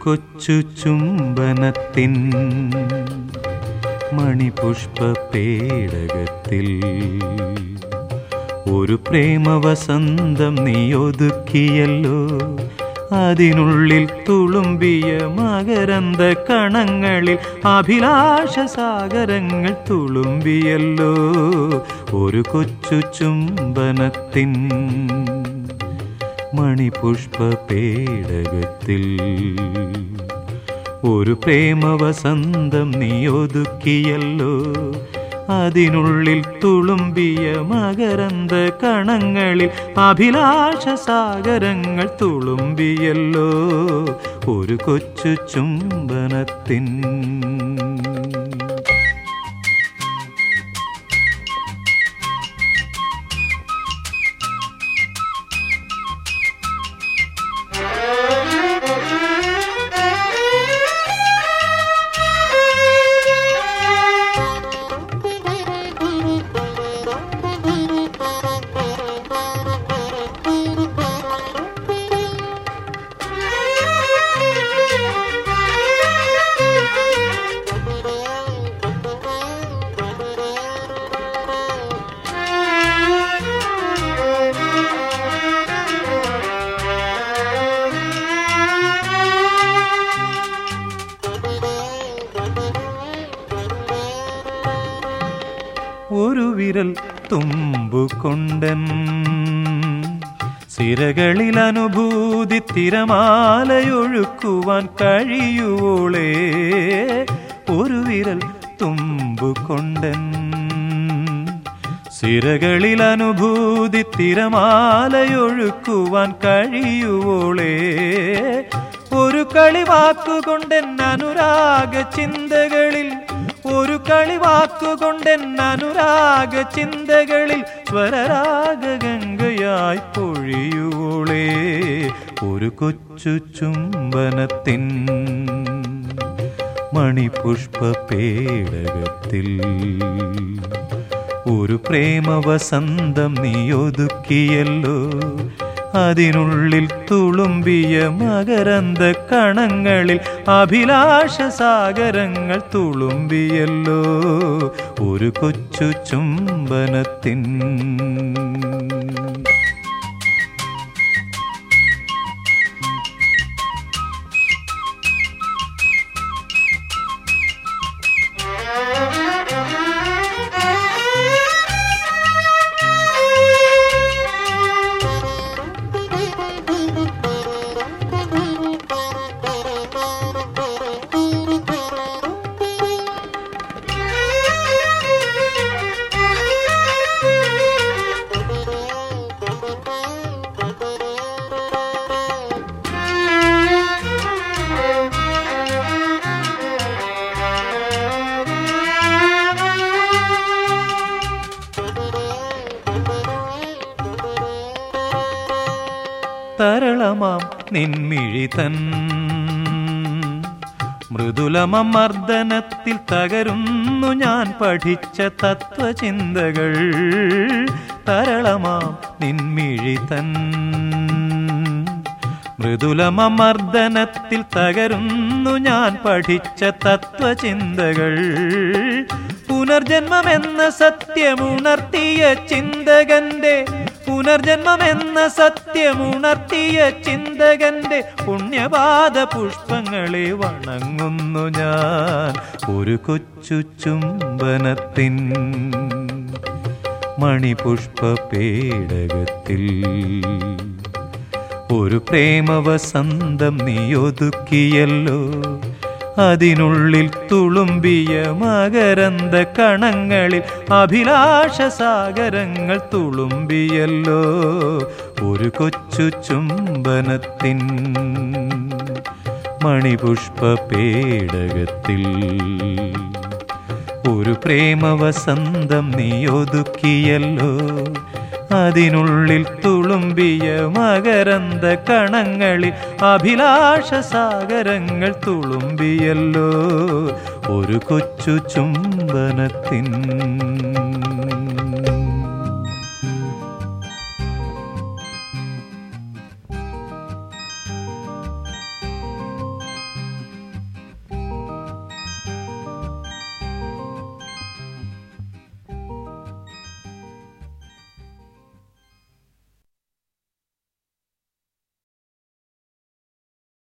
കൊച്ചു ചുംബനത്തിൻ മണിപുഷ്പ പേടകത്തിൽ ഒരു പ്രേമവസന്തം നീ ഒതുക്കിയല്ലോ. അതിനുള്ളിൽ തുളുമ്പിയ മകരന്ത കണങ്ങളിൽ അഭിലാഷ സാഗരങ്ങൾ തുളുമ്പിയല്ലോ. ഒരു കൊച്ചു ചുംബനത്തിൻ മണിപുഷ്പ പേടകത്തിൽ ഒരു പ്രേമവസന്തം നീ ഒതുക്കിയല്ലോ. അതിനുള്ളിൽ തുളുമ്പിയ മകരന്ത കണങ്ങളിൽ അഭിലാഷ സാഗരങ്ങൾ തുളുമ്പിയല്ലോ. ഒരു കൊച്ചു ചുംബനത്തിൻ ഒരു വിരൽ തുമ്പുകൊണ്ടൻ സിരകളിൽ അനുഭൂതി തിരമാലയൊഴുക്കുവാൻ കഴിയുവോളേ. ഒരു വിരൽ തുമ്പുകൊണ്ടൻ സിരകളിൽ അനുഭൂതി തിരമാലയൊഴുക്കുവാൻ കഴിയുവോളേ. ഒരു കളിവാക്കുകൊണ്ടെൻ അനുരാഗ ചിന്തകളിൽ ഒരു കളിവാക്കുകൊണ്ടെൻ അനുരാഗ ചിന്തകളിൽ സ്വരരാഗംഗയായി പൊഴിയുവോളേ. ഒരു കൊച്ചു ചുംബനത്തിൻ മണിപുഷ്പ പേടകത്തിൽ ഒരു പ്രേമവസന്തം നീ ഒതുക്കിയല്ലോ. അതിനുള്ളിൽ തുളുമ്പിയ മകരന്ത കണങ്ങളിൽ അഭിലാഷ സാഗരങ്ങൾ തുളുമ്പിയല്ലോ. ഒരു കൊച്ചു ചുംബനത്തിൻ തരളമാം നിൻമിഴി തൻ മൃദുലമർദ്ദനത്തിൽ തകരുന്നു ഞാൻ പഠിച്ച തത്വചിന്തകൾ. തരളമാം നിൻമിഴി തൻ മൃദുലമർദ്ദനത്തിൽ തകരുന്നു ഞാൻ പഠിച്ച തത്വചിന്തകൾ. പുനർജന്മമെന്ന സത്യമുണർത്തിയ ചിന്തകന്റെ പുനർജന്മമെന്ന സത്യമുണർത്തിയ ചിന്തകന്റെ പുണ്യപാദ പുഷ്പങ്ങളെ വണങ്ങുന്നു ഞാൻ. ഒരു കൊച്ചു ചുംബനത്തിൻ മണിപുഷ്പ പേടകത്തിൽ ഒരു പ്രേമവസന്തം നീ ഒതുക്കിയല്ലോ. അതിനുള്ളിൽ തുളുമ്പിയ മകരന്ത കണങ്ങളിൽ അഭിലാഷ സാഗരങ്ങൾ തുളുമ്പിയല്ലോ. ഒരു കൊച്ചു ചുംബനത്തിൻ മണിപുഷ്പ പേടകത്തിൽ ഒരു പ്രേമവസന്തം നീ ഒതുക്കിയല്ലോ. അതിനുള്ളിൽ തുളുമ്പിയ മകരന്ത കണങ്ങളിൽ അഭിലാഷ സാഗരങ്ങൾ തുളുമ്പിയല്ലോ. ഒരു കൊച്ചു ചുംബനത്തിൻ